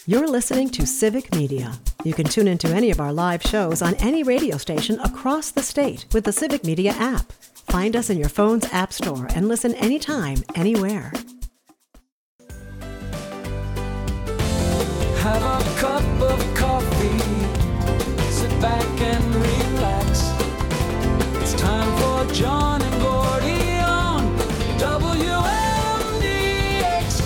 You're listening to Civic Media. You can tune into any of our live shows on any radio station across the state with the Civic Media app. Find us in your phone's app store and listen anytime, anywhere. Have a cup of coffee, sit back and relax. It's time for John and Gordy on WMDX.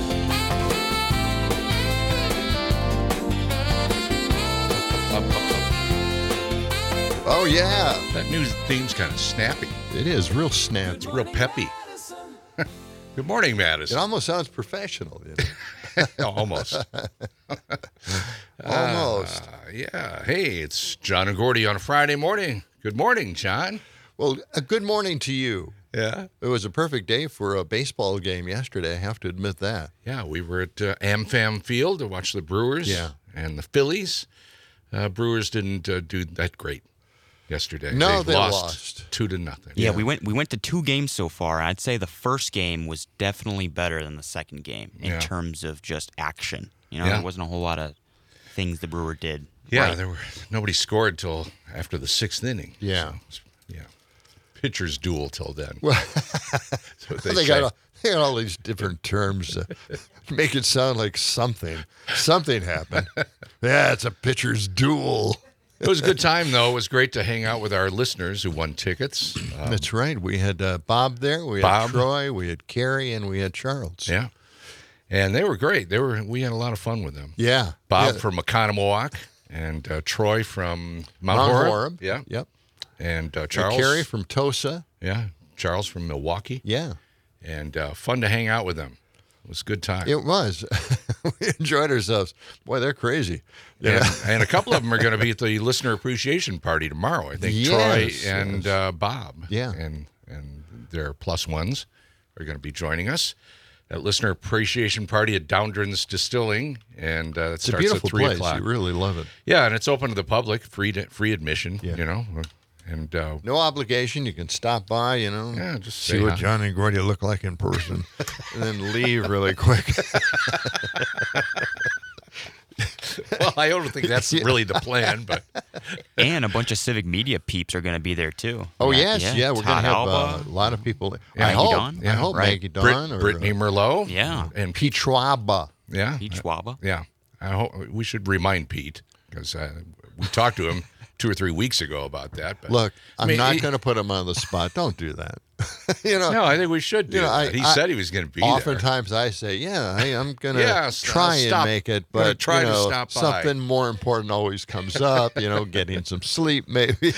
Oh, yeah. That new theme's kind of snappy. It is real snappy. It's real peppy. Good morning, Madison. It almost sounds professional. You know? Almost. Almost. Yeah. Hey, it's John and Gordy on a Friday morning. Good morning, John. Well, a good morning to you. Yeah. It was a perfect day for a baseball game yesterday. I have to admit that. Yeah, we were at AmFam Field to watch the Brewers and the Phillies. Brewers didn't do that great yesterday. No, they lost 2-0. Yeah, we went to 2 games so far. I'd say the first game was definitely better than the second game in terms of just action. You know, there wasn't a whole lot of things the Brewer did. Yeah, right. nobody scored till after the 6th inning. Yeah. So, pitcher's duel till then. Well, so they got all these different terms to make it sound like something happened. Yeah, it's a pitcher's duel. It was a good time, though. It was great to hang out with our listeners who won tickets. That's right. We had Bob there. We had Troy. We had Carrie, and we had Charles. Yeah, and they were great. We had a lot of fun with them. Yeah. Bob from Oconomowoc and Troy from Mount Horeb. Yeah. Yep. And Charles. And Carrie from Tosa. Yeah. Charles from Milwaukee. Yeah. And fun to hang out with them. It was a good time. It was. We enjoyed ourselves. Boy, they're crazy. And a couple of them are going to be at the listener appreciation party tomorrow. I think Troy and Bob. Yeah. And their plus ones are going to be joining us at listener appreciation party at Downdren's Distilling, and it starts a beautiful at 3 place. o'clock. You really love it. Yeah, and it's open to the public, free admission. Yeah. You know, and no obligation. You can stop by. You know, just see what John and Gordy look like in person, and then leave really quick. Well, I don't think that's really the plan, but And a bunch of Civic Media peeps are going to be there too. Oh yes, we're going to Todd have Alba, a lot of people. Maggie Dawn. I hope Right. Maggie Dawn or Brittany Merlot. Yeah. and Pete Schwaba. Yeah, Pete Schwaba. Yeah, I hope we should remind Pete because we talked to him 2 or 3 weeks ago about that. But Look, I'm not going to put him on the spot. Don't do that. No, I think we should do that. He said he was going to be oftentimes I say, I'm going to try and make it, but try to stop by. Something more important always comes up, getting some sleep maybe.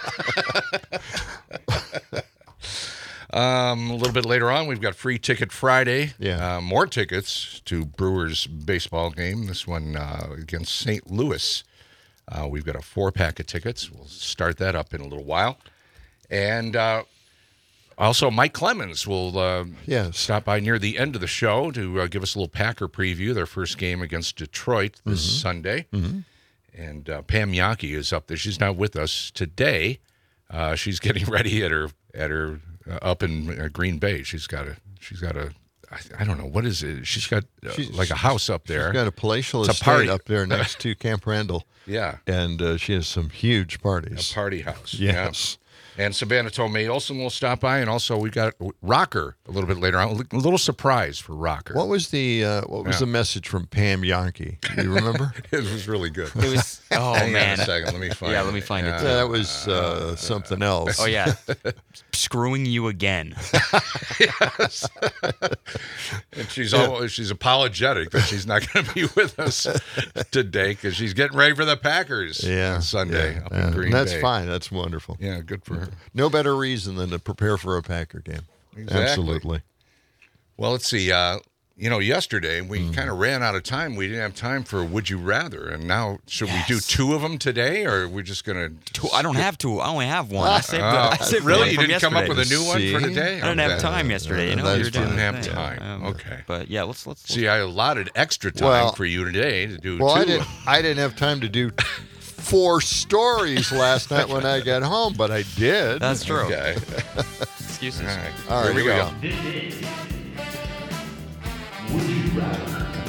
A little bit later on, we've got Free Ticket Friday. Yeah. More tickets to Brewers baseball game. This one against St. Louis. We've got a 4-pack of tickets. We'll start that up in a little while. And also, Mike Clemens will stop by near the end of the show to give us a little Packer preview, their first game against Detroit this Sunday. Mm-hmm. And Pam Yankee is up there. She's not with us today. She's getting ready at her up in Green Bay. She's got a I don't know, what is it? She's got like a house up there. She's got a palatial It's a estate party. up there next to Camp Randall. Yeah. And she has some huge parties. A party house. Yes. Yeah. And Savannah Tomei Olson will stop by, and also we got Rocker a little bit later on. A little surprise for Rocker. What was the message from Pam Yankee? Do you remember? It was really good. It was. Oh Hang man. on a second. Let me find it. Yeah, let me find it. Too. That was something else. Oh yeah. Screwing you again. Yes. And she's apologetic that she's not going to be with us today because she's getting ready for the Packers on Sunday up in Green Bay. That's fine. That's wonderful. Yeah, good for her. No better reason than to prepare for a Packer game. Exactly. Absolutely. Well, let's see. Yesterday we kind of ran out of time. We didn't have time for Would You Rather, and now should we do 2 of them today, or are we just going to? I don't have 2. I only have 1. I saved really? one You from didn't come up yesterday. with a new one for today? I didn't have time yesterday. You didn't have time. Okay. But yeah, let's see. I allotted extra time for you today to do 2. I didn't have time to do 4 stories last night when I got home, but I did. That's true. Okay. Excuses. All right, here we go. Would you rather?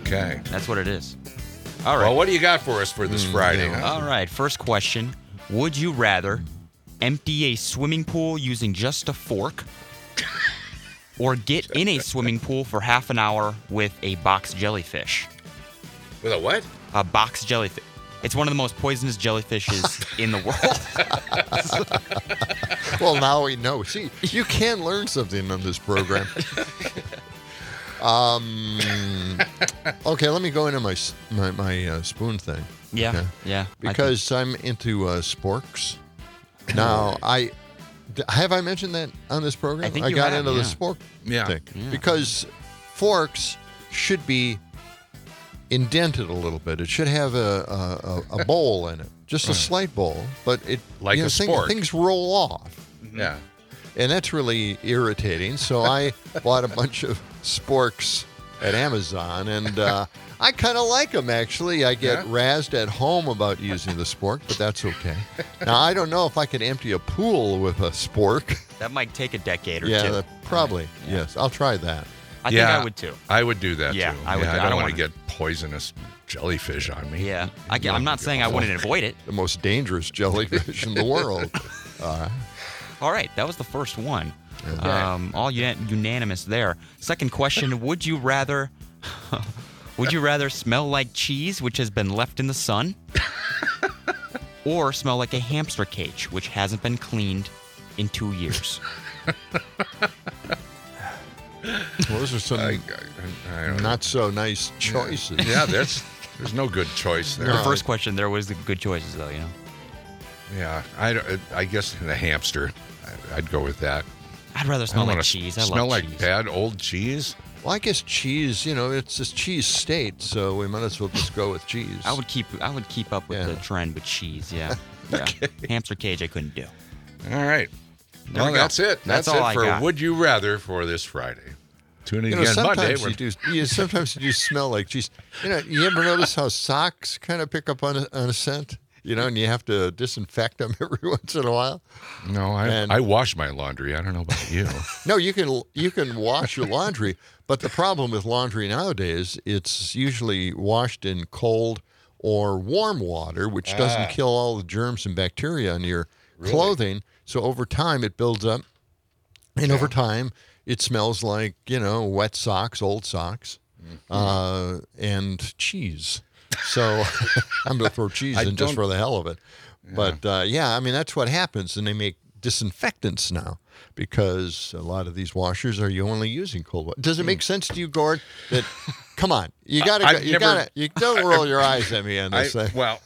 Okay. That's what it is. All right. Well, what do you got for us for this Friday? yeah. Huh? All right. First question. Would you rather empty a swimming pool using just a fork or get in a swimming pool for half an hour with a box jellyfish? With a what? A box jellyfish. It's one of the most poisonous jellyfishes in the world. Well, now we know. See, you can learn something on this program. Okay, let me go into my spoon thing. Yeah, okay? yeah. Because I'm into sporks. Now, have I mentioned that on this program? I think you got have, into yeah. the spork Yeah. thing. Yeah. Because forks should be indented a little bit. It should have a bowl in it, just a slight bowl, but it Like a spork. things roll off. Yeah. And that's really irritating. So I bought a bunch of sporks at Amazon, and I kind of like them, actually. I get razzed at home about using the spork, but that's okay. Now, I don't know if I could empty a pool with a spork. That might take a decade or Yeah, two. probably. Yes, I'll try that. I think I would too. I would do that Yeah, too. I would. I I don't don't want to wanna- get poisonous jellyfish on me. Yeah. I'm not saying I wouldn't avoid it. The most dangerous jellyfish in the world. All right, that was the first one. All unanimous there. Second question: Would you rather smell like cheese, which has been left in the sun, or smell like a hamster cage, which hasn't been cleaned in 2 years? Well, those are some I don't know. not so nice choices. Yeah, there's no good choice there. The first question, there was the good choices, though. You know, Yeah, I guess the hamster. I'd go with that. I'd rather I smell don't like wanna cheese. I smell love like cheese. bad old cheese. Well, I guess cheese, it's a cheese state, so we might as well just go with cheese. I would keep up with Yeah. the trend with cheese. Yeah. Yeah. Hamster cage, I couldn't do. All right. There Well, we go. that's it. That's That's all it I for got. Would You Rather for this Friday. Tune in again Monday. Sometimes you do smell like cheese. You ever notice how socks kind of pick up on a scent? And you have to disinfect them every once in a while. No, I wash my laundry. I don't know about you. No, you can wash your laundry, but the problem with laundry nowadays, it's usually washed in cold or warm water, which doesn't kill all the germs and bacteria in your clothing. So over time, it builds up, and over time, it smells like wet socks, old socks, and cheese. So I'm going to throw cheese in just for the hell of it. But that's what happens, and they make disinfectants now because a lot of these washers are you only using cold water. Does it make sense to you, Gord? That come on, you don't roll your eyes at me on this thing. Well,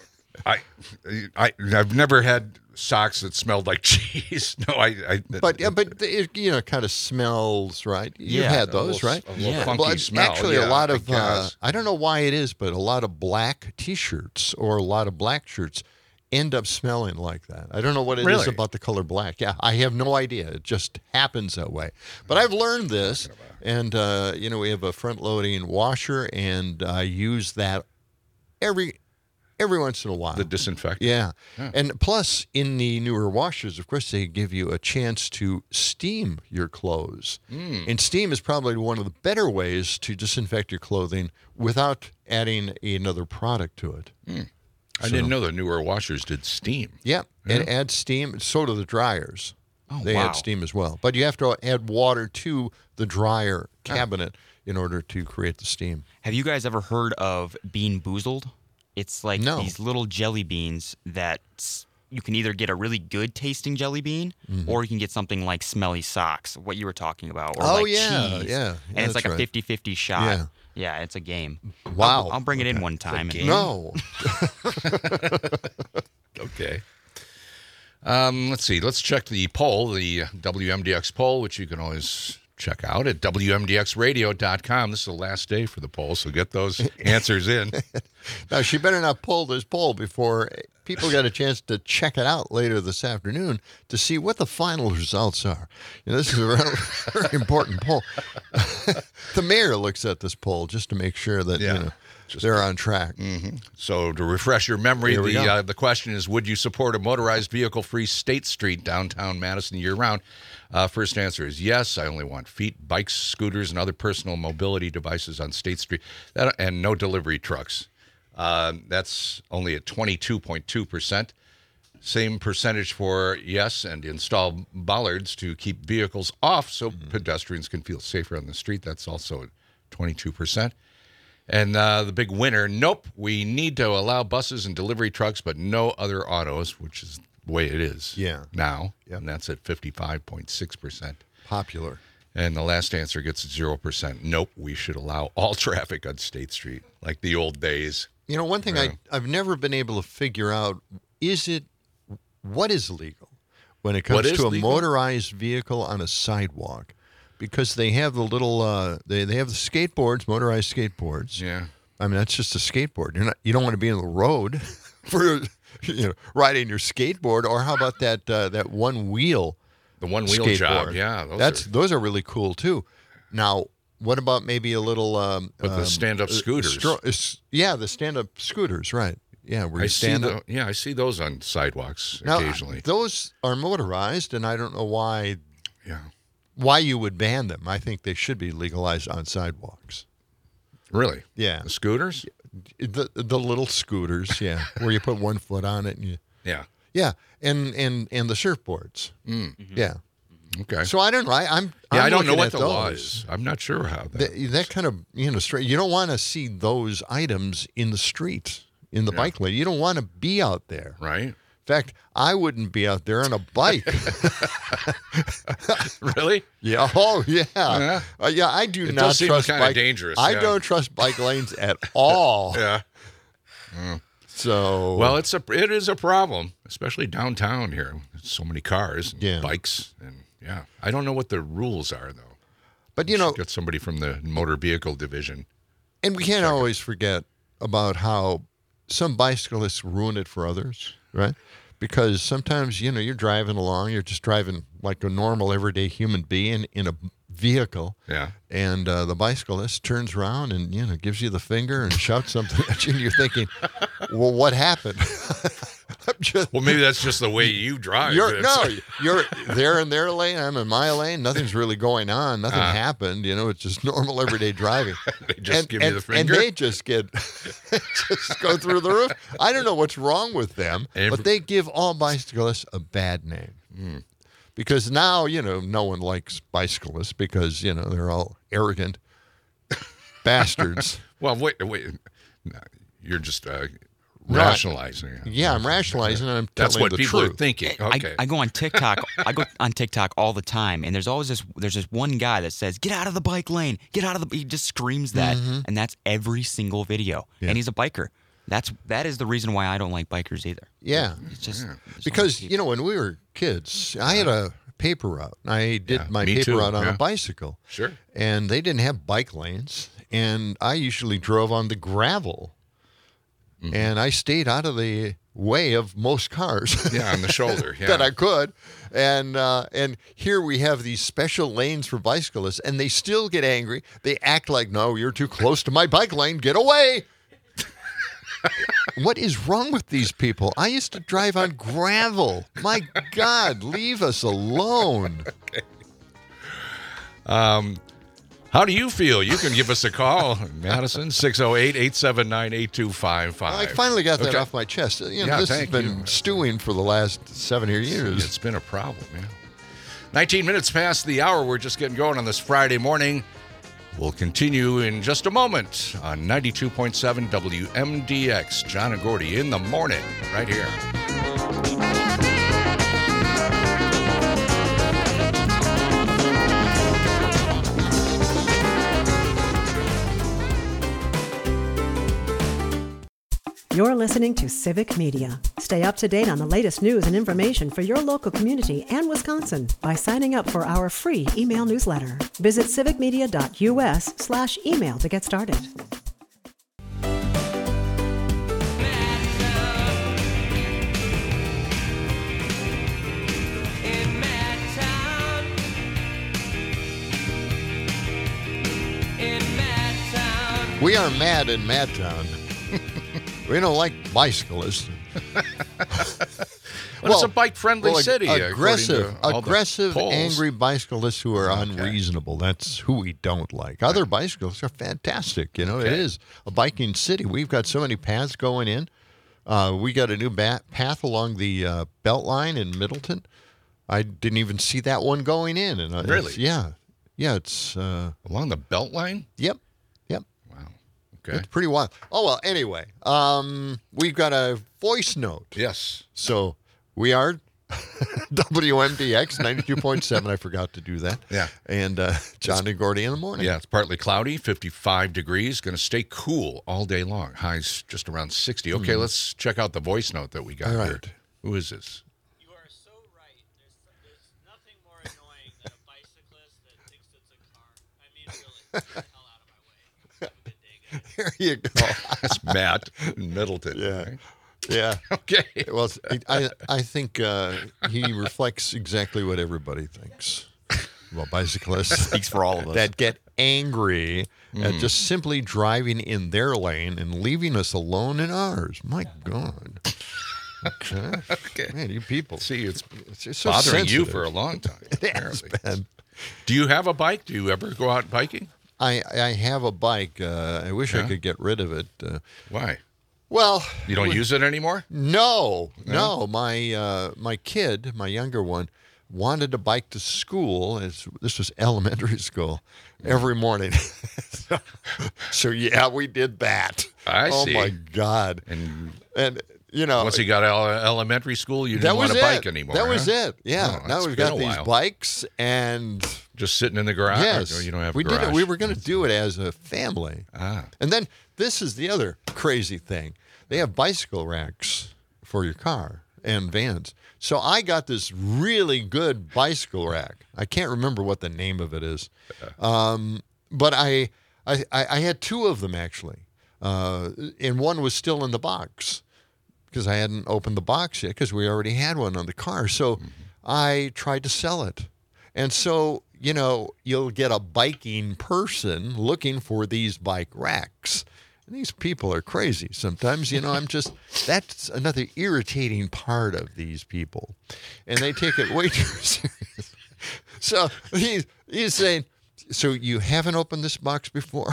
I've never had socks that smelled like cheese. No, But it kind of smells, right? You've had those, right? A little Yeah. funky Well, smell. actually, yeah, a lot I of guess. I don't know why it is, but a lot of black T-shirts or a lot of black shirts end up smelling like that. I don't know what it is Really? about the color black. Yeah, I have no idea. It just happens that way. But I've learned this, and we have a front-loading washer, and I use that every once in a while. The disinfectant. Yeah. And plus, in the newer washers, of course, they give you a chance to steam your clothes. And steam is probably one of the better ways to disinfect your clothing without adding another product to it. I didn't know the newer washers did steam. Yeah. It adds steam. So do the dryers. Oh, They wow. add steam as well. But you have to add water to the dryer cabinet in order to create the steam. Have you guys ever heard of Bean Boozled? It's like No. these little jelly beans that you can either get a really good tasting jelly bean or you can get something like smelly socks, what you were talking about, or like cheese. Yeah. And it's that's like a right. 50-50 shot. Yeah. Yeah, it's a game. Wow. I'll bring it in one time. And, No. Okay. Let's see. Let's check the poll, the WMDX poll, which you can always check out at WMDXradio.com. This is the last day for the poll, so get those answers in. Now, she better not pull this poll before people get a chance to check it out later this afternoon to see what the final results are. This is a very important poll. The mayor looks at this poll just to make sure that they're on track. So to refresh your memory, Here we go. the question is, would you support a motorized vehicle-free State Street downtown Madison year-round? First answer is yes. I only want feet, bikes, scooters, and other personal mobility devices on State Street, and no delivery trucks. That's only at 22.2%. Same percentage for yes, and install bollards to keep vehicles off so pedestrians can feel safer on the street. That's also at 22%. And the big winner, nope, we need to allow buses and delivery trucks, but no other autos, which is the way it is now. Yep. And that's at 55.6%. Popular. And the last answer gets 0%. Nope, we should allow all traffic on State Street, like the old days. You know, one thing I've never been able to figure out, what is legal when it comes to a motorized vehicle on a sidewalk? Because they have the little, they have the skateboards, motorized skateboards. Yeah. I mean, that's just a skateboard. You don't want to be in the road for riding your skateboard. Or how about that one wheel? The one-wheel skateboard? job, yeah. Those are really cool too. Now, what about maybe a little With the stand-up scooters. The stand-up scooters, right? Yeah, where you stand up. I see those on sidewalks Now, occasionally. those are motorized, and I don't know why you would ban them. I think they should be legalized on sidewalks. Really? Yeah. The scooters? The little scooters, yeah, where you put one foot on it. And Yeah. and the surfboards. Yeah. Okay. So I don't know. I'm I don't know looking what at the law is. I'm not sure how that kind of you don't want to see those items in the street, in the bike lane. You don't want to be out there. Right? In fact, I wouldn't be out there on a bike. Really? Yeah. Oh, yeah. I do It not does seem trust kinda bike. dangerous, I yeah. don't trust bike lanes at all. Yeah. So Well, it is a problem, especially downtown here. So many cars, and bikes, and I don't know what the rules are though. but Get somebody from the motor vehicle division. and we can't always forget about how some bicyclists ruin it for others, right? Because sometimes, you're driving along, you're just driving like a normal everyday human being in a vehicle. Yeah. And the bicyclist turns around and, gives you the finger and shouts something at you, and you're thinking, well, what happened? Well, maybe that's just the way you drive. You're they're in their lane, I'm in my lane. Nothing's really going on. Nothing happened. It's just normal everyday driving. They just give you the finger? And they just just go through the roof. I don't know what's wrong with them, but they give all bicyclists a bad name. Because now, no one likes bicyclists because, they're all arrogant bastards. Well, wait. No, you're just rationalizing. Yeah, I'm rationalizing and I'm That's telling what the people truth. are thinking. Okay. I go on TikTok. I go on TikTok all the time, and there's always this one guy that says, "Get out of the bike lane! Get out of the!" He just screams that, and that's every single video. Yeah. And he's a biker. That is the reason why I don't like bikers either. Yeah. It's just Because, when we were kids, I had a paper route. I did my paper route on a bicycle. Sure. And they didn't have bike lanes. And I usually drove on the gravel. And I stayed out of the way of most cars. Yeah, on the shoulder. Yeah. that I could. And here we have these special lanes for bicyclists, and they still get angry. They act like, no, you're too close to my bike lane. Get away. What is wrong with these people? I used to drive on gravel. My God, leave us alone. How do you feel? You can give us a call, Madison, 608-879-8255. I finally got that off my chest. This has been stewing for the last 7 years. It's been a problem, yeah. 19 minutes past the hour. We're just getting going on this Friday morning. We'll continue in just a moment on 92.7 WMDX. John and Gordy in the morning, right here. You're listening to Civic Media. Stay up to date on the latest news and information for your local community and Wisconsin by signing up for our free email newsletter. Visit civicmedia.us/email to get started. We are mad in Madtown. We don't like bicyclists. Well, it's a bike-friendly city. Aggressive, all the polls. angry bicyclists who are unreasonable. That's who we don't like. Other bicyclists are fantastic. You know, it is a biking city. We've got so many paths going in. We got a new path along the Beltline in Middleton. I didn't even see that one going in. And Really? Yeah, it's Along the Beltline? Yep. Wow. Okay. It's pretty wild. Oh well. Anyway, we've got a voice note. Yes. So we are WMDX 92.7. I forgot to do that. Yeah. And John and Gordy in the morning. Yeah, it's partly cloudy, 55 degrees. Going to stay cool all day long. Highs just around 60. Okay, let's check out the voice note that we got All here. right. Who is this? You are so right. There's nothing more annoying than a bicyclist that thinks it's a car. I mean, really, get the hell out of my way. Have a good day, guys. Here you go. That's Matt in Middleton. Yeah. right? Yeah. Okay. Well, I think he reflects exactly what everybody thinks about bicyclists. Speaks for all of us. That get angry at just simply driving in their lane and leaving us alone in ours. My God. Okay. Man, you people. See, it's so bothering you sensitive. for a long time. It has apparently. been. Do you have a bike? Do you ever go out biking? I have a bike. I wish I could get rid of it. Why? Well, You don't use it anymore? No. My kid, my younger one, wanted to bike to school. This was elementary school every morning. so yeah, we did that. I see. Oh my God! And you know, Once you got out of elementary school, you that didn't was want to it. bike anymore. That was huh? it. Yeah. Oh, now it's we've been got a these while. bikes and. Just sitting in the garage? Yes, Or you don't have a we garage? did it. We were going to do it as a family. And then this is the other crazy thing. They have bicycle racks for your car and vans. So I got this really good bicycle rack. I can't remember what the name of it is, but I had two of them actually, and one was still in the box because I hadn't opened the box yet because we already had one on the car. So I tried to sell it. And so, you know, you'll get a biking person looking for these bike racks. And these people are crazy. Sometimes, you know, that's another irritating part of these people. And they take it way too serious. So he's saying, so you haven't opened this box before?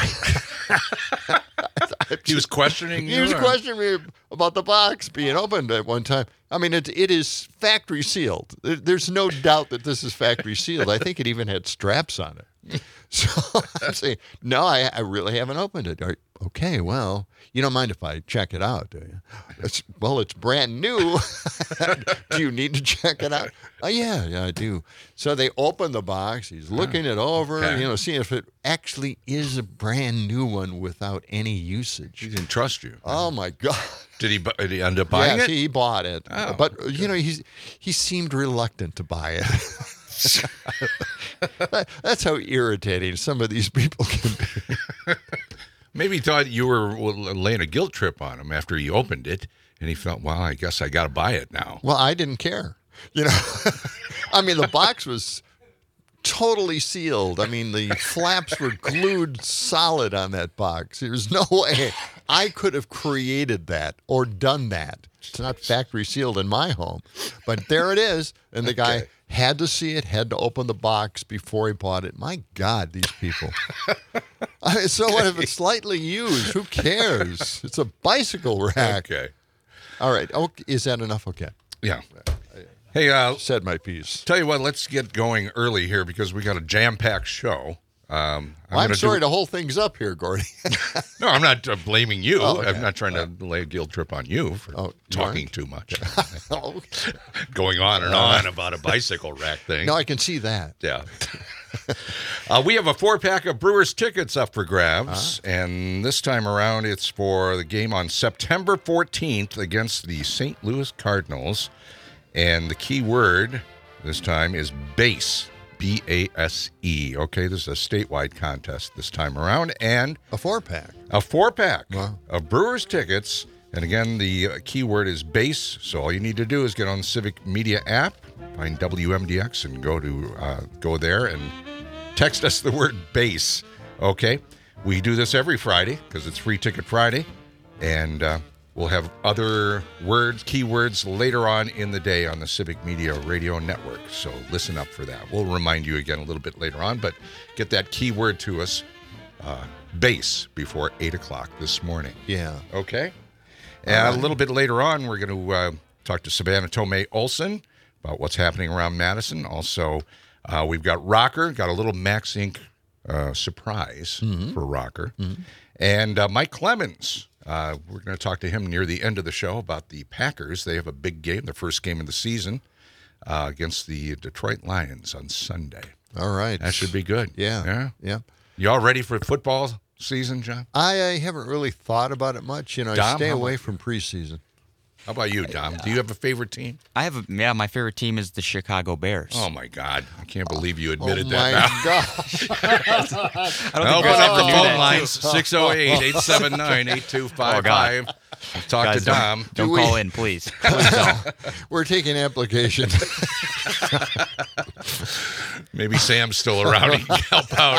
He was questioning you? He was or- questioning me about the box being opened at one time. I mean, it is factory sealed. There's no doubt that this is factory sealed. I think it even had straps on it. So I'm saying, no, I really haven't opened it. Okay, well, you don't mind if I check it out, do you? It's brand new. Do you need to check it out? Yeah, I do. So they open the box. He's looking it over, Okay. you know, seeing if it actually is a brand new one without any usage. He didn't trust you. Oh my God! Did he end up buying it? He bought it, Oh. but you know he seemed reluctant to buy it. That's how irritating some of these people can be. Maybe he thought you were laying a guilt trip on him after he opened it, and he felt, well, I guess I got to buy it now. Well, I didn't care. You know, I mean, the box was totally sealed. I mean, the flaps were glued solid on that box. There's no way I could have created that or done that. It's not factory sealed in my home, but there it is. And the guy had to see it, had to open the box before he bought it. My God, these people. So what if it's slightly used? Who cares? It's a bicycle rack. Okay. All right. Okay. Is that enough? Okay. Yeah. Hey, Said my piece. tell you what, let's get going early here because we got a jam-packed show. I'm gonna sorry do- to hold things up here, Gordy. No, I'm not blaming you. Oh, okay. I'm not trying to lay a guilt trip on you for Oh, you talking aren't? too much. Oh. Going on and on about a bicycle rack thing. No, I can see that. Yeah. We have a 4-pack of Brewers tickets up for grabs, and this time around it's for the game on September 14th against the St. Louis Cardinals, and the key word this time is base, B-A-S-E. Okay, this is a statewide contest this time around, and A 4-pack. a 4-pack Wow. of Brewers tickets. And again, the key word is base. So all you need to do is get on the Civic Media app, find WMDX, and go there and text us the word base. Okay. We do this every Friday because it's Free Ticket Friday, and we'll have other keywords later on in the day on the Civic Media Radio Network. So listen up for that. We'll remind you again a little bit later on, but get that keyword to us base before 8 o'clock this morning. Yeah. Okay? And a little bit later on, we're going to talk to Savannah Tomei Olson about what's happening around Madison. Also, we've got Rocker, got a little Max Inc. Surprise for Rocker. And Mike Clemens, we're going to talk to him near the end of the show about the Packers. They have a big game, the first game of the season, against the Detroit Lions on Sunday. All right. That should be good. Yeah. You all ready for football season, John? I haven't really thought about it much. I Dom, stay how away about- from preseason. How about you, Dom? Do you have a favorite team? My favorite team is the Chicago Bears. Oh, my God. I can't believe you admitted Oh, that my now. gosh. I don't think Open guys up ever the knew phone that, lines, too. 608-879-8255. Talk to Dom. Don't we- call in, please. Please don't. We're taking applications. Maybe Sam's still around. He can help out.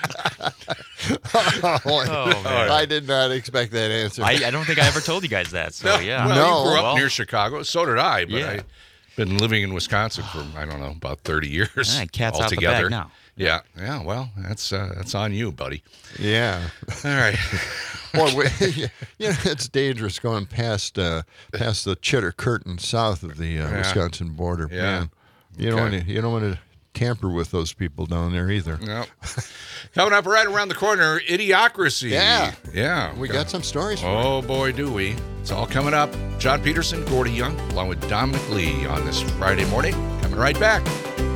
I did not expect that answer. I don't think I ever told you guys that. So yeah. Well, No. you grew up Well, near Chicago. So did I, but Yeah. I've been living in Wisconsin for, I don't know, about 30 years All right, cat's out the altogether. bag now. Yeah, well, that's on you, buddy. Yeah. All right. Boy, it's dangerous going past the Cheddar Curtain south of the Wisconsin border. Yeah. Man, you don't want to tamper with those people down there either. No. Coming up right around the corner, Idiocracy. Yeah. We got some stories. Oh, boy, do we. It's all coming up. John Peterson, Gordy Young, along with Dominic Lee on this Friday morning. Coming right back.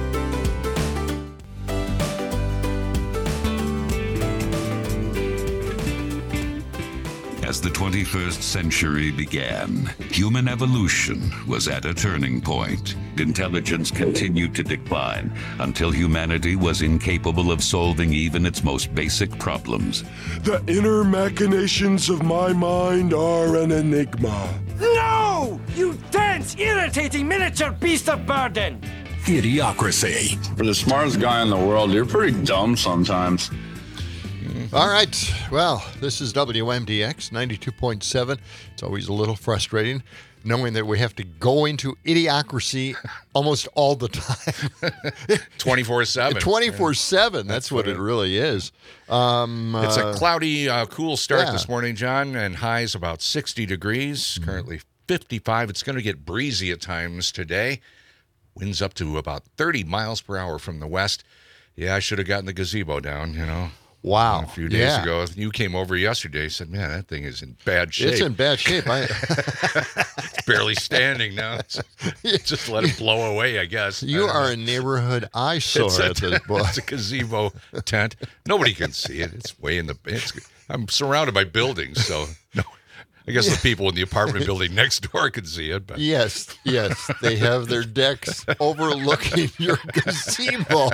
As the 21st century began, human evolution was at a turning point. Intelligence continued to decline until humanity was incapable of solving even its most basic problems. The inner machinations of my mind are an enigma. No! You dense, irritating miniature beast of burden! Idiocracy. For the smartest guy in the world, you're pretty dumb sometimes. All right. Well, this is WMDX 92.7. It's always a little frustrating knowing that we have to go into Idiocracy almost all the time. 24/7. 24/7. That's what it really is. It's a cloudy, cool start yeah. this morning, John, and highs about 60 degrees, Mm-hmm. currently 55. It's going to get breezy at times today. Winds up to about 30 miles per hour from the west. Yeah, I should have gotten the gazebo down, Wow. a few days ago. You came over yesterday, said, man, that thing is in bad shape. It's in bad shape. It's barely standing now. Just let it blow away, I guess. You are a neighborhood eyesore at this point. It's a gazebo tent. Nobody can see it. It's way in the. I'm surrounded by buildings, so no. I guess the people in the apartment building next door can see it. But Yes. They have their decks overlooking your gazebo.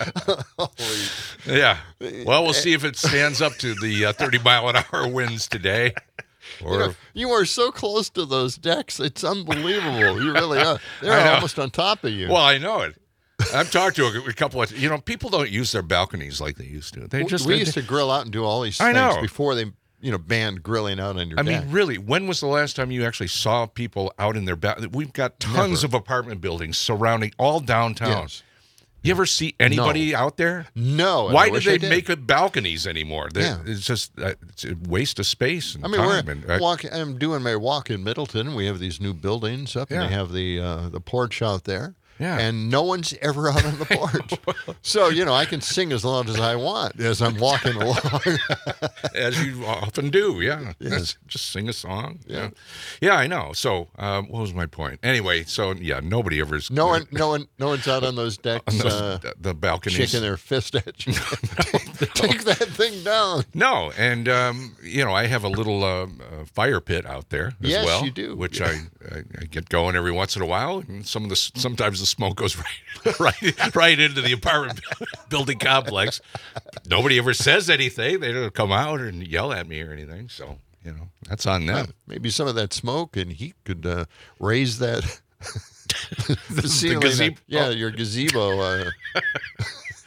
yeah. Well, we'll see if it stands up to the 30-mile-an-hour winds today. Or You are so close to those decks. It's unbelievable. You really are. I They're know. almost on top of you. well, I know it. I've talked to a couple of people don't use their balconies like they used to. We used to grill out and do all these I things know. before they banned grilling out on your I deck. mean, really, when was the last time you actually saw people out in their We've got tons Never. of apartment buildings surrounding all downtown. Yes. You ever see anybody out there? No. and Why I did wish they I did. make it balconies anymore? Yeah. It's just it's a waste of space and I mean, time. I'm doing my walk in Middleton. We have these new buildings up, Yeah. and they have the porch out there. Yeah. And no one's ever out on the porch. So, I can sing as loud as I want as I'm walking along. As you often do, yeah. Yes. Just sing a song. Yeah. Yeah, I know. So, what was my point? Anyway, so yeah, nobody ever's No one's out on those decks the balconies. shaking their fist at you. Take that thing down. No, and I have a little fire pit out there as Yes, well. you do. Which I get going every once in a while, and sometimes the smoke goes right into the apartment building complex. Nobody ever says anything. They don't come out and yell at me or anything. So that's on them. Maybe some of that smoke and heat could raise that the ceiling. gazebo. Your gazebo.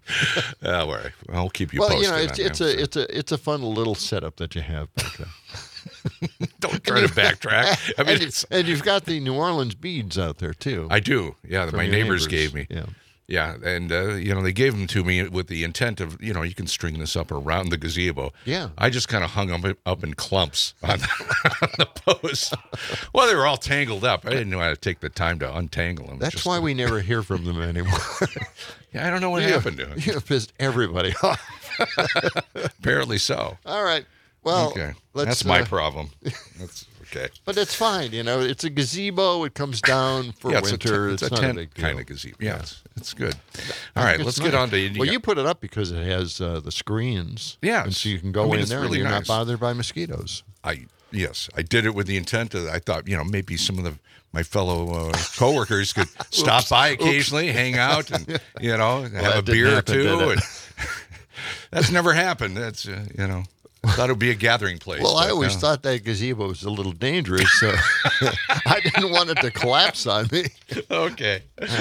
All right. I'll keep you Well, posted. you know, on them. it's a fun little setup that you have back there. Don't try to backtrack. I mean, and you've got the New Orleans beads out there too. I do. Yeah, that From my your neighbors neighbors. gave me. Yeah. Yeah, and they gave them to me with the intent of, you can string this up around the gazebo. Yeah. I just kind of hung them up in clumps on the post. Well, they were all tangled up. I didn't know how to take the time to untangle them. That's why we never hear from them anymore. Yeah, I don't know what happened to them. You have pissed everybody off. Apparently so. All right. Well, Okay. let's, That's my problem. That's okay. But it's fine. It's a gazebo. It comes down for Yeah, winter. It's a not tent a big deal. kind of gazebo. Yeah, it's good. All right, let's get on to India. Well, you put it up because it has the screens. Yes. And so you can go I mean, in it's there really and you're nice. not bothered by mosquitoes. Yes, I did it with the intent of, I thought, maybe some of my fellow coworkers could stop by occasionally, hang out, and have that a didn't beer or happen, two. did it? And that's never happened. That's I thought it would be a gathering place. Well, I but always no. thought that gazebo was a little dangerous, so I didn't want it to collapse on me. Okay.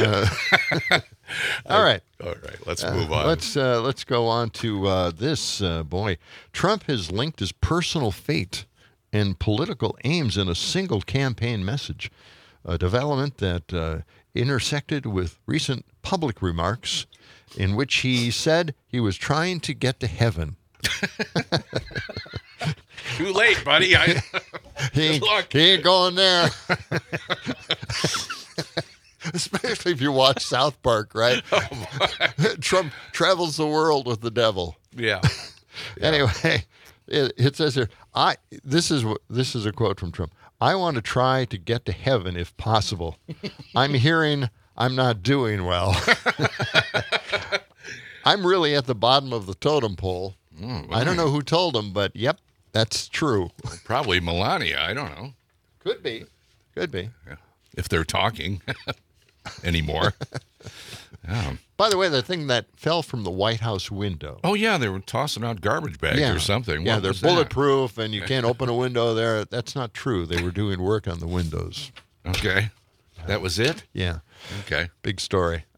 All right. All right. Let's move on. Let's go on to this. Boy, Trump has linked his personal fate and political aims in a single campaign message, a development that intersected with recent public remarks in which he said he was trying to get to heaven. Too late, buddy. He ain't going there. Especially if you watch South Park, right? Trump travels the world with the devil. Yeah. Anyway, it says here, this is a quote from Trump. I want to try to get to heaven if possible. I'm hearing I'm not doing well. I'm really at the bottom of the totem pole. I don't know who told him, but yep, that's true. Probably Melania. I don't know. Could be. Yeah. If they're talking anymore. By the way, the thing that fell from the White House window. Oh, yeah, they were tossing out garbage bags or something. Yeah, What they're was that? bulletproof and you can't open a window there. That's not true. They were doing work on the windows. Okay. That was it? Yeah. Okay. Big story.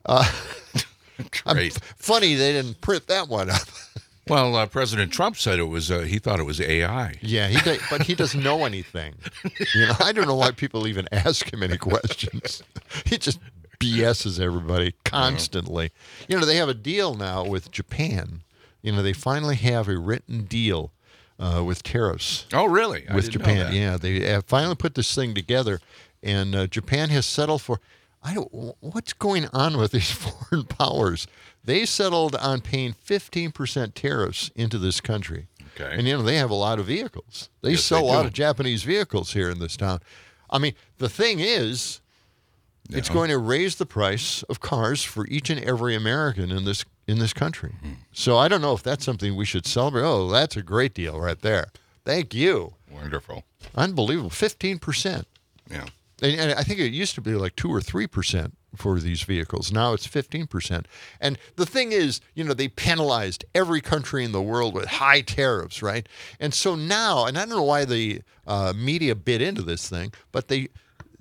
Great. Funny they didn't print that one up. Well, President Trump said it was. He thought it was AI. Yeah, but he doesn't know anything. I don't know why people even ask him any questions. He just BS's everybody constantly. They have a deal now with Japan. They finally have a written deal with tariffs. Oh, really? I With didn't know Japan, that. yeah, they have finally put this thing together, and Japan has settled for. What's going on with these foreign powers? They settled on paying 15% tariffs into this country. Okay. And, they have a lot of vehicles. They Yes, sell they a lot do. of Japanese vehicles here in this town. I mean, the thing is, it's going to raise the price of cars for each and every American in this country. So I don't know if that's something we should celebrate. Oh, that's a great deal right there. Thank you. Wonderful. Unbelievable. 15%. Yeah. And I think it used to be like 2 or 3% for these vehicles. Now it's 15%. And the thing is, they penalized every country in the world with high tariffs, right? And so now, and I don't know why the media bit into this thing, but they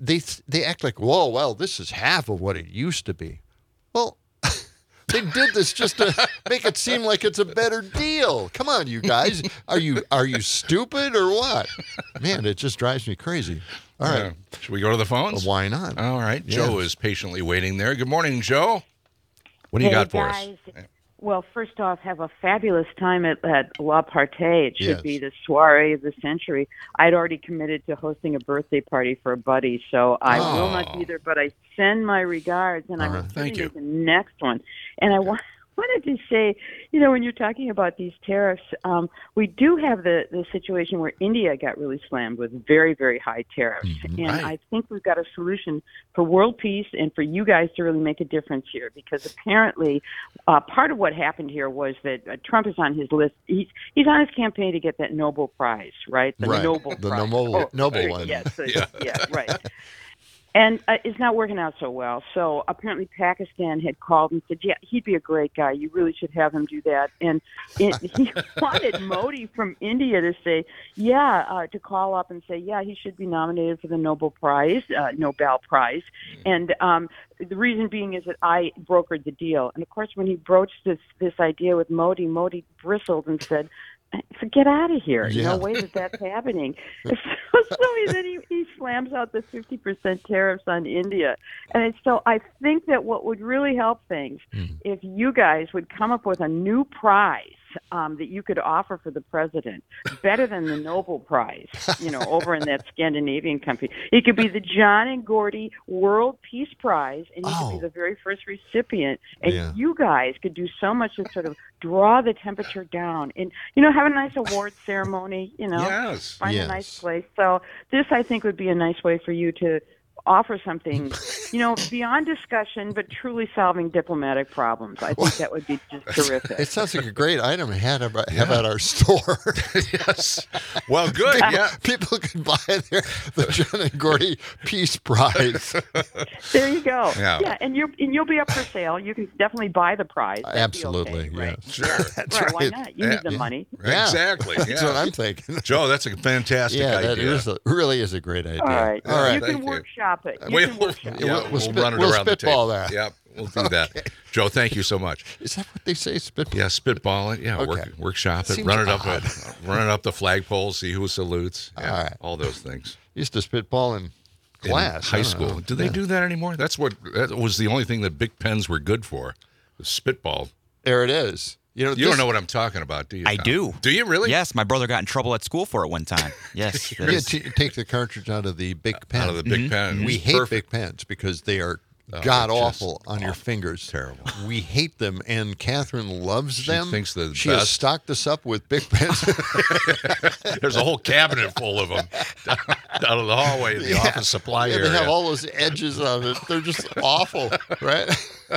act like, whoa, well, this is half of what it used to be. Well, they did this just to make it seem like it's a better deal. Come on, you guys. Are you stupid or what? Man, it just drives me crazy. All right. Should we go to the phones? Well, why not? All right. Yeah. Joe is patiently waiting there. Good morning, Joe. What do you Hey, got for guys. us? Well, first off, have a fabulous time at La Partee. It should Yes. be the soiree of the century. I'd already committed to hosting a birthday party for a buddy, so I will not be there, but I send my regards, and I'm Thank you. the next one. And I wanted to say, when you're talking about these tariffs, we do have the situation where India got really slammed with very, very high tariffs. And Right. I think we've got a solution for world peace and for you guys to really make a difference here, because apparently part of what happened here was that Trump is on his list. He's on his campaign to get that Nobel Prize, right? The Right. Nobel The Prize. Nobel one. Yes, yeah, right. And it's not working out so well. So apparently Pakistan had called and said, yeah, he'd be a great guy. You really should have him do that. And he wanted Modi from India to say, to call up and say, yeah, he should be nominated for the Nobel Prize. And the reason being is that I brokered the deal. And, of course, when he broached this idea with Modi, Modi bristled and said, so get out of here. Yeah. No way that that's happening. So then he slams out the 50% tariffs on India. And so I think that what would really help things, if you guys would come up with a new prize that you could offer for the president, better than the Nobel Prize, over in that Scandinavian country. It could be the John and Gordy World Peace Prize, and you could be the very first recipient. And you guys could do so much to sort of draw the temperature down and, have a nice award ceremony, find a nice place. So this, I think, would be a nice way for you to offer something, beyond discussion, but truly solving diplomatic problems. I think that would be just terrific. It sounds like a great item to have at our store. Yes. Well, good. People can buy the John and Gordy Peace Prize. There you go. Yeah. And you'll be up for sale. You can definitely buy the prize. That'd Absolutely. be okay, right? Yes. Sure. That's right. Why not? You need the money. Yeah. Exactly. That's what I'm thinking. Joe, that's a fantastic idea. That really is a great idea. All right. You can workshop it. We'll run it around the spitball table. that. Yep, we'll do that. Joe, thank you so much. Is that what they say? Spitball? Yeah, spitball it. Yeah, Okay. workshop it. Seems Run it up the flagpole. See who salutes. Yeah, all those things. Used to spitball in class. High school. Do they do that anymore? That was the only thing that Big Pens were good for. Was spitball. There it is. You don't know what I'm talking about, do you? I Tom? do. Do you really? Yes, my brother got in trouble at school for it one time. Yes. Take the cartridge out of the Big Pen. Out of the Big Pen. We hate Big Pens because they are god awful on your fingers. Terrible. We hate them, and Catherine loves them. Thinks they're the she has best. stocked us up with Big Pens. There's a whole cabinet full of them down in the hallway in the office supply area. They have all those edges on it. They're just awful, right?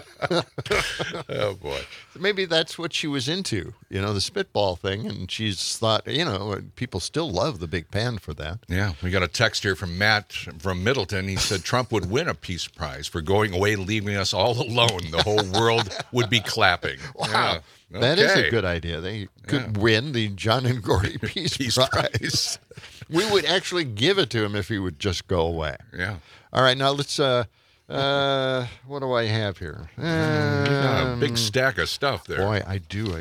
Oh boy. Maybe that's what she was into, the spitball thing, and she's thought, people still love the Big Pen for that. Yeah, we got a text here from Matt from Middleton. He said Trump would win a peace prize for going away, leaving us all alone. The whole world would be clapping. Wow. Yeah. That is Okay. a good idea. They could win the John and Gordy Peace Prize. We would actually give it to him if he would just go away. Yeah. All right, now let's, what do I have here? You got a big stack of stuff there. Boy, I do.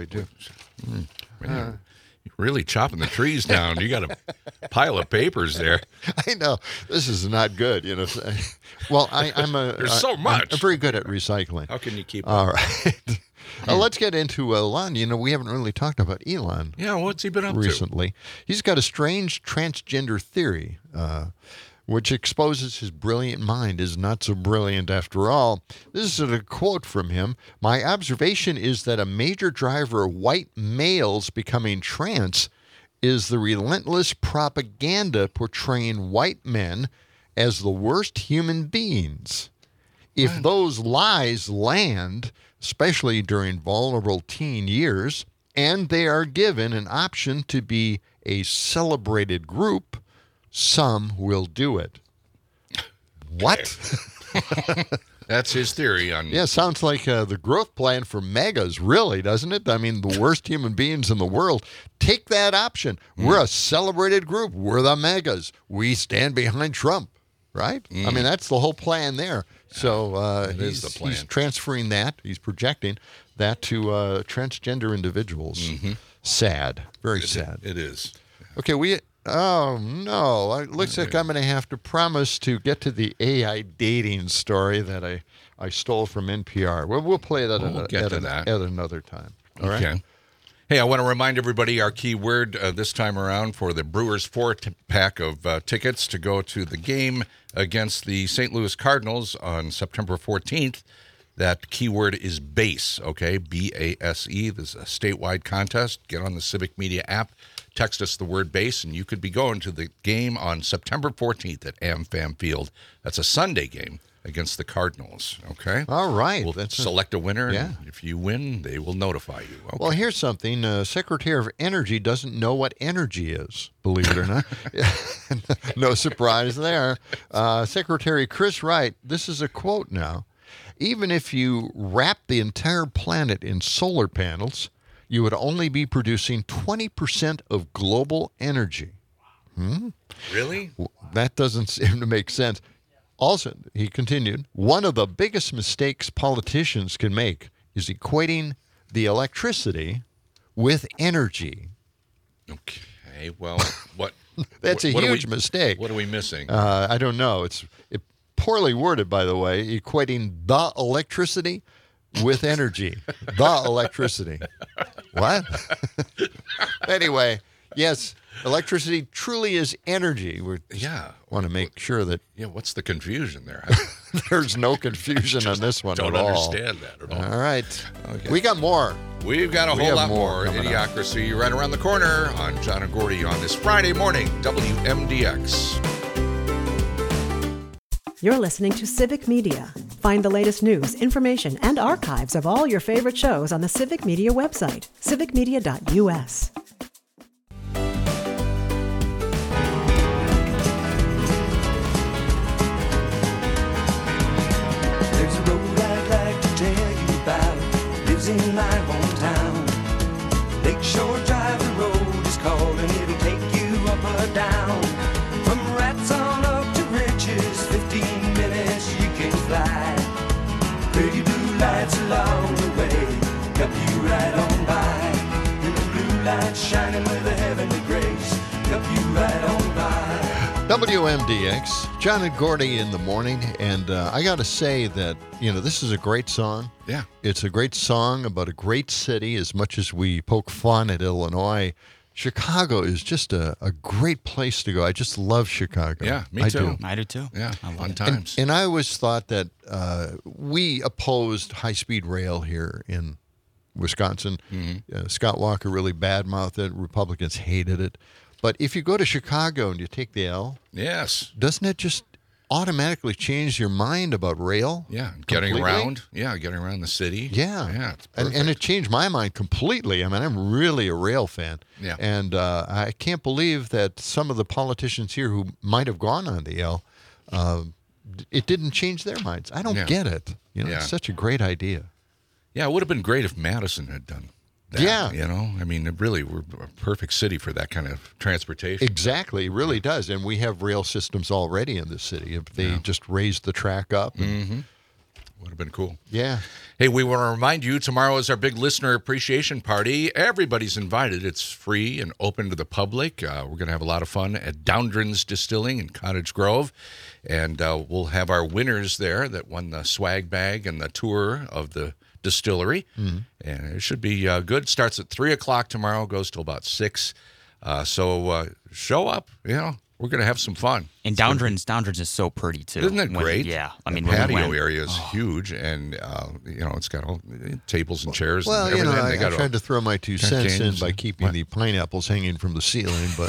Man, you're really chopping the trees down. You got a pile of papers there. I know. This is not good, Well, There's so much. I'm very good at recycling. How can you keep All right. Let's get into Elon. We haven't really talked about Elon. Yeah, what's he been up recently? He's got a strange transgender theory, which exposes his brilliant mind is not so brilliant after all. This is a quote from him. "My observation is that a major driver of white males becoming trans is the relentless propaganda portraying white men as the worst human beings. If those lies land, especially during vulnerable teen years, and they are given an option to be a celebrated group, some will do it." What? That's his theory on. Yeah, sounds like the growth plan for megas, really, doesn't it? I mean, the worst human beings in the world. Take that option. We're a celebrated group. We're the megas. We stand behind Trump, right? I mean, that's the whole plan there. So is the plan. he's transferring that. He's projecting that to transgender individuals. Sad. Very sad. It is. Okay, oh, no. It looks like I'm going to have to promise to get to the AI dating story that I stole from NPR. We'll play that at another time. All right? Okay. Hey, I want to remind everybody our key word this time around for the Brewers 4-pack of tickets to go to the game against the St. Louis Cardinals on September 14th. That keyword is BASE, okay? B-A-S-E. This is a statewide contest. Get on the Civic Media app. Text us the word BASE, and you could be going to the game on September 14th at AmFam Field. That's a Sunday game. against the Cardinals. Okay. All right. We'll select a winner. Yeah. And if you win, they will notify you. Okay. Well, here's something. Secretary of Energy doesn't know what energy is, believe it or not. No surprise there. Secretary Chris Wright, this is a quote now. Even if you wrap the entire planet in solar panels, you would only be producing 20% of global energy. Really? That doesn't seem to make sense. Also, he continued, one of the biggest mistakes politicians can make is equating the electricity with energy. Okay, well, what? That's a huge mistake. What are we missing? I don't know. It's poorly worded, by the way, equating the electricity with energy. The electricity. What? Anyway, yes, electricity truly is energy. We want to make sure that... Yeah, what's the confusion there? There's no confusion on this one at all. Don't understand that at all. All right. Okay. We got more. We've got a whole lot more coming up. Idiocracy right around the corner on John and Gordy on this Friday morning, WMDX. You're listening to Civic Media. Find the latest news, information, and archives of all your favorite shows on the Civic Media website, civicmedia.us. There's a road I'd like to tell you about. Lives in my hometown. Lakeshore Drive, the road is called, and it'll take you up or down. From rats on up to riches, 15 minutes you can fly. Pretty blue lights along the way, help you right on by. And the blue lights shining with a heavenly grace, help you right on by. WMDX, John and Gordy in the morning, and I got to say that, this is a great song. Yeah. It's a great song about a great city. As much as we poke fun at Illinois, Chicago is just a great place to go. I just love Chicago. Yeah, me too. I do too. Yeah, fun times. And I always thought that we opposed high-speed rail here in Wisconsin. Mm-hmm. Scott Walker really badmouthed it. Republicans hated it. But if you go to Chicago and you take the L, yes, doesn't it just automatically change your mind about rail? Yeah, getting around. Yeah, getting around the city. Yeah, it's and it changed my mind completely. I mean, I'm really a rail fan. Yeah, and I can't believe that some of the politicians here who might have gone on the L, it didn't change their minds. I don't get it. It's such a great idea. Yeah, it would have been great if Madison had done that. Yeah. I mean, really, we're a perfect city for that kind of transportation. Exactly, it really does. And we have rail systems already in this city. If they just raised the track up. Would have been cool. Yeah. Hey, we want to remind you, tomorrow is our big listener appreciation party. Everybody's invited. It's free and open to the public. We're going to have a lot of fun at Downdren's Distilling in Cottage Grove. And we'll have our winners there that won the swag bag and the tour of the distillery. And it should be good. Starts at 3 o'clock tomorrow, goes till about 6. So show up. We're going to have some fun. And Downdren's is so pretty too. Isn't it great? Yeah, I the mean, patio area is huge, and it's got all tables and chairs. Well, and everything. I tried to throw my 2 cents in by keeping the pineapples hanging from the ceiling, but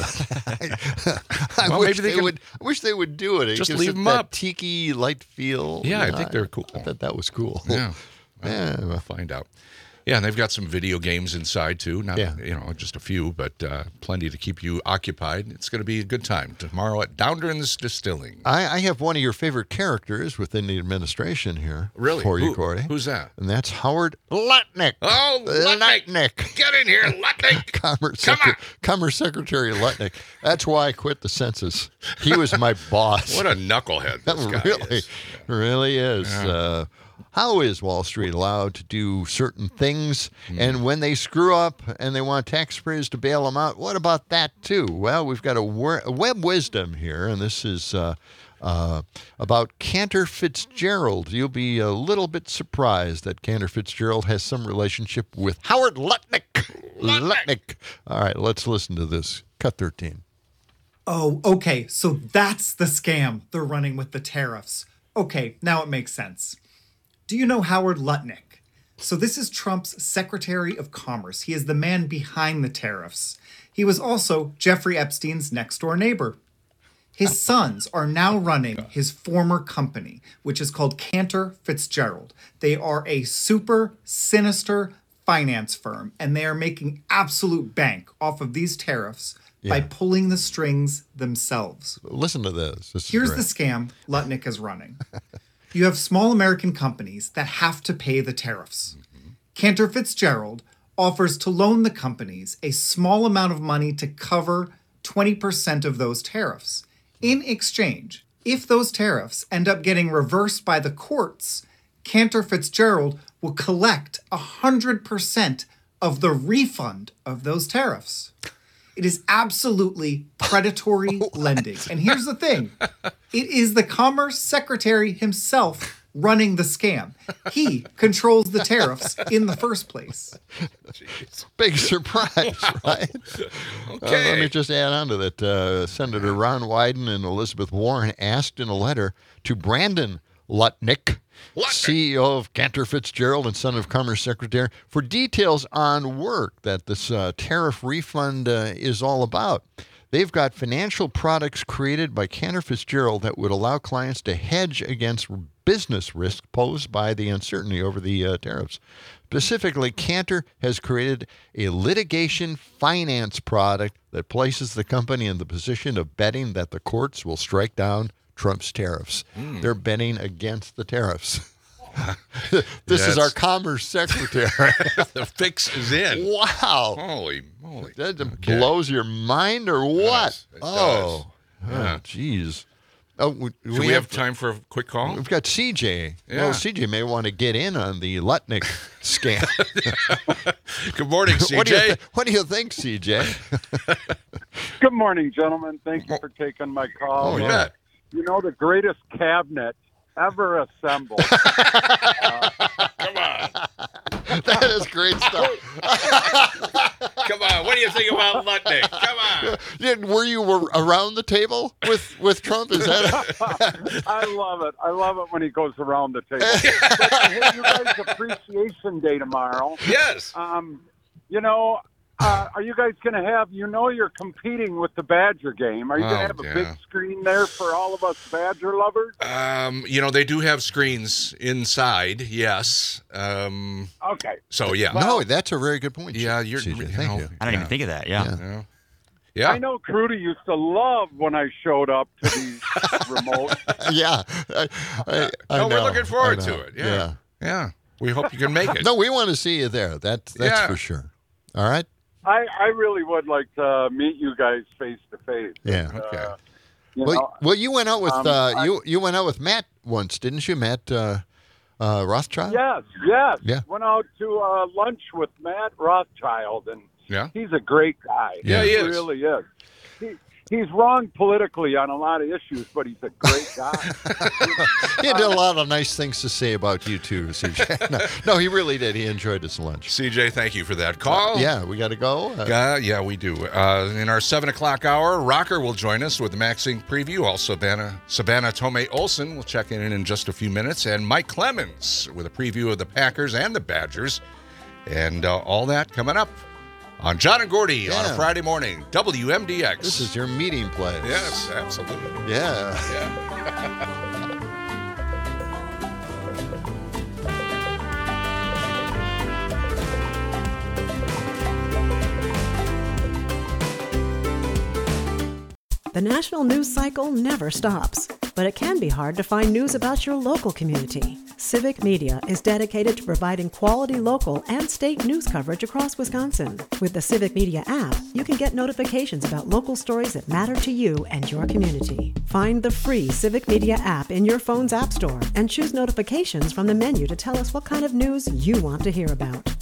I wish they would do it. Just gives leave it them that up. Tiki light feel. Yeah, I think they're cool. I thought that was cool. Yeah. Yeah, we'll find out. Yeah, and they've got some video games inside too. Not just a few, but plenty to keep you occupied. It's going to be a good time tomorrow at Downdren's Distilling. I have one of your favorite characters within the administration here. Really? For you, Corey. Who's that? And that's Howard Lutnick. Oh, Lutnick! Get in here, Lutnick! Commerce Secretary Lutnick. That's why I quit the census. He was my boss. What a knucklehead this guy is. Really is. Yeah. How is Wall Street allowed to do certain things? And when they screw up and they want taxpayers to bail them out, what about that too? Well, we've got a web wisdom here, and this is about Cantor Fitzgerald. You'll be a little bit surprised that Cantor Fitzgerald has some relationship with Howard Lutnick. All right, let's listen to this. Cut 13. Oh, okay, so that's the scam they're running with the tariffs. Okay, now it makes sense. Do you know Howard Lutnick? So this is Trump's Secretary of Commerce. He is the man behind the tariffs. He was also Jeffrey Epstein's next-door neighbor. His sons are now running his former company, which is called Cantor Fitzgerald. They are a super sinister finance firm, and they are making absolute bank off of these tariffs by pulling the strings themselves. Listen to this. Here's the scam Lutnick is running. You have small American companies that have to pay the tariffs. Cantor Fitzgerald offers to loan the companies a small amount of money to cover 20% of those tariffs. In exchange, if those tariffs end up getting reversed by the courts, Cantor Fitzgerald will collect 100% of the refund of those tariffs. It is absolutely predatory lending. And here's the thing. It is the Commerce Secretary himself running the scam. He controls the tariffs in the first place. Big surprise, right? Okay. Let me just add on to that. Senator Ron Wyden and Elizabeth Warren asked in a letter to Brandon Lutnick, CEO of Cantor Fitzgerald and son of Commerce Secretary, for details on work that this tariff refund is all about. They've got financial products created by Cantor Fitzgerald that would allow clients to hedge against business risk posed by the uncertainty over the tariffs. Specifically, Cantor has created a litigation finance product that places the company in the position of betting that the courts will strike down Trump's tariffs. They're betting against the tariffs. This is our Commerce Secretary. The fix is in. Wow. Holy moly. That blows your mind or what? It does. Jeez. We have time for a quick call? We've got CJ. Yeah. Well, CJ may want to get in on the Lutnick scam. Good morning, CJ. What do you think, CJ? Good morning, gentlemen. Thank you for taking my call. Oh, yeah. You know, the greatest cabinet ever assembled. Come on. That is great stuff. Come on. What do you think about Lutnick? Come on. Were you around the table with Trump? Is that? I love it. I love it when he goes around the table. But, hey, you guys, Appreciation Day tomorrow. Yes. You know, are you guys going to have, you're competing with the Badger game. Are you going to have a big screen there for all of us Badger lovers? They do have screens inside, yes. Okay. So, yeah. No, that's a very good point. Yeah, CJ, thank you. I didn't even think of that, yeah. I know Crudy used to love when I showed up to these remotes. Yeah. I know, we're looking forward to it. Yeah. We hope you can make it. No, we want to see you there. That's for sure. All right? I really would like to meet you guys face to face. Yeah. Okay. Well, you went out with you went out with Matt once, didn't you, Matt Rothschild? Yes. Yeah. Went out to lunch with Matt Rothschild, and he's a great guy. Yeah, he is. Really is. He's wrong politically on a lot of issues, but he's a great guy. He had a lot of nice things to say about you, too, CJ. No, he really did. He enjoyed his lunch. CJ, thank you for that call. Yeah, we got to go. Yeah, we do. In our 7 o'clock hour, Rocker will join us with the Max Inc. preview. Also, Savannah Tomei Olsen will check in just a few minutes. And Mike Clemens with a preview of the Packers and the Badgers. And all that coming up on John and Gordy on a Friday morning, WMDX. This is your meeting place. Yes, absolutely. Yeah. The national news cycle never stops, but it can be hard to find news about your local community. Civic Media is dedicated to providing quality local and state news coverage across Wisconsin. With the Civic Media app, you can get notifications about local stories that matter to you and your community. Find the free Civic Media app in your phone's app store and choose notifications from the menu to tell us what kind of news you want to hear about.